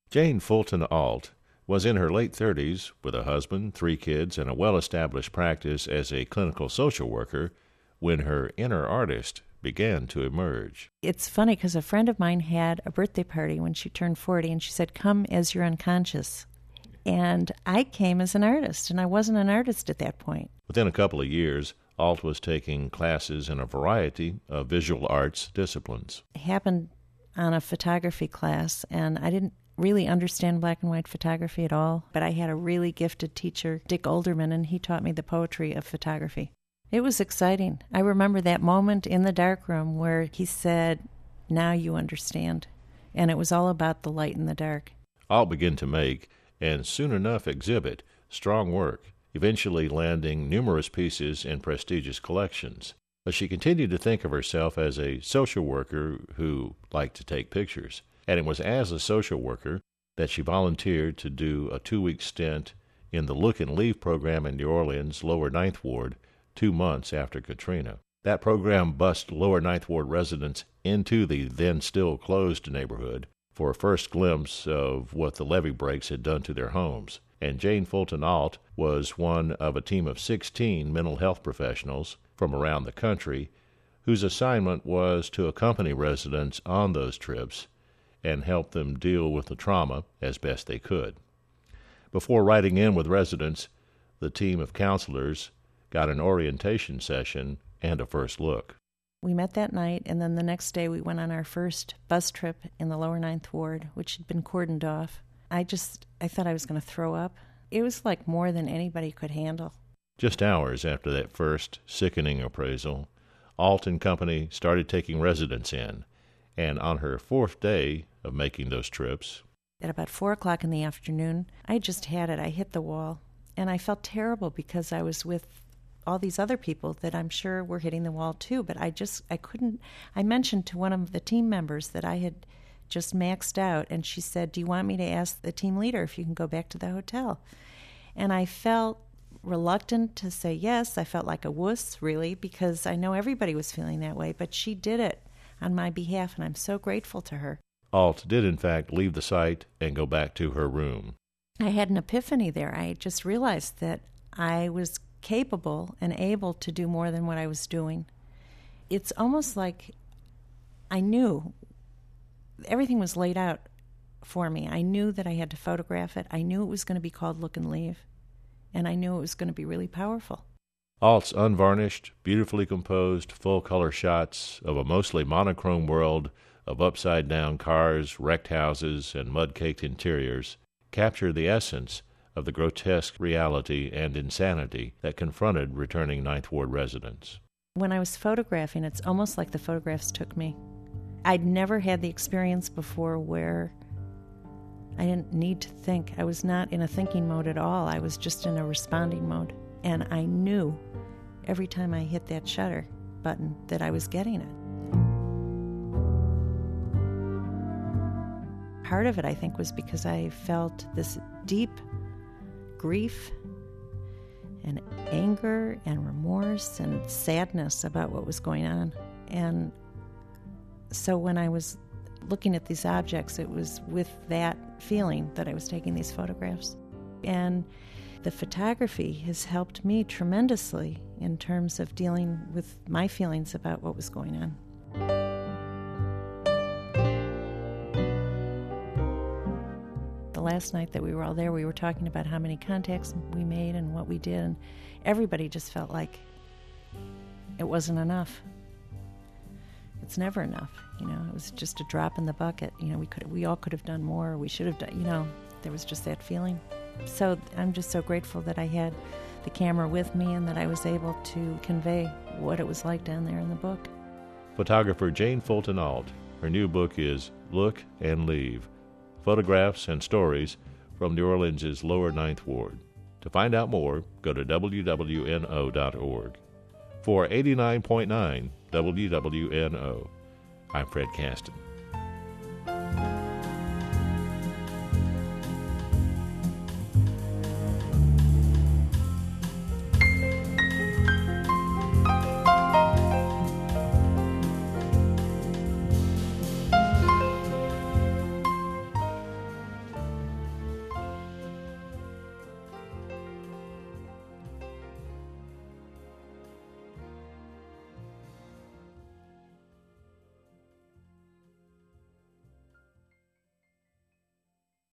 Jane Fulton Ault was in her late 30s with a husband, 3 kids, and a well-established practice as a clinical social worker when her inner artist began to emerge. It's funny because a friend of mine had a birthday party when she turned 40, and she said, "Come as you're unconscious." And I came as an artist, and I wasn't an artist at that point. Within a couple of years, Ault was taking classes in a variety of visual arts disciplines. It happened on a photography class, and I didn't really understand black and white photography at all, but I had a really gifted teacher, Dick Olderman, and he taught me the poetry of photography. It was exciting. I remember that moment in the darkroom where he said, "Now you understand." And it was all about the light and the dark. Ault began to make, and soon enough exhibit, strong work, eventually landing numerous pieces in prestigious collections. But she continued to think of herself as a social worker who liked to take pictures. And it was as a social worker that she volunteered to do a 2-week stint in the Look and Leave program in New Orleans' Lower Ninth Ward 2 months after Katrina. That program bussed Lower Ninth Ward residents into the then still closed neighborhood for a first glimpse of what the levee breaks had done to their homes. And Jane Fulton Ault was one of a team of 16 mental health professionals from around the country whose assignment was to accompany residents on those trips and help them deal with the trauma as best they could. Before riding in with residents, the team of counselors got an orientation session and a first look. We met that night, and then the next day we went on our first bus trip in the Lower Ninth Ward, which had been cordoned off. I thought I was going to throw up. It was like more than anybody could handle. Just hours after that first sickening appraisal, Ault and company started taking residents in, and on her 4th day of making those trips, at about 4 o'clock in the afternoon, I just had it. I hit the wall, and I felt terrible because I was with all these other people that I'm sure were hitting the wall too, but I couldn't. I mentioned to one of the team members that I had just maxed out, and she said, "Do you want me to ask the team leader if you can go back to the hotel?" And I felt reluctant to say yes. I felt like a wuss, really, because I know everybody was feeling that way, but she did it on my behalf, and I'm so grateful to her. Ault did, in fact, leave the site and go back to her room. I had an epiphany there. I just realized that I was capable and able to do more than what I was doing. It's almost like I knew everything was laid out for me. I knew that I had to photograph it. I knew it was going to be called Look and Leave, and I knew it was going to be really powerful. Ault's unvarnished, beautifully composed, full-color shots of a mostly monochrome world of upside-down cars, wrecked houses, and mud-caked interiors capture the essence of the grotesque reality and insanity that confronted returning Ninth Ward residents. When I was photographing, it's almost like the photographs took me. I'd never had the experience before where I didn't need to think. I was not in a thinking mode at all. I was just in a responding mode. And I knew every time I hit that shutter button that I was getting it. Part of it, I think, was because I felt this deep grief and anger and remorse and sadness about what was going on. And so when I was looking at these objects, it was with that feeling that I was taking these photographs. And the photography has helped me tremendously in terms of dealing with my feelings about what was going on. The last night that we were all there, we were talking about how many contacts we made and what we did, and everybody just felt like it wasn't enough. It's never enough, It was just a drop in the bucket. We all could have done more. We should have done. There was just that feeling. So I'm just so grateful that I had the camera with me and that I was able to convey what it was like down there in the book. Photographer Jane Fulton Ault. Her new book is Look and Leave: Photographs and Stories from New Orleans' Lower Ninth Ward. To find out more, go to WWNO.org. For 89.9 WWNO, I'm Fred Caston.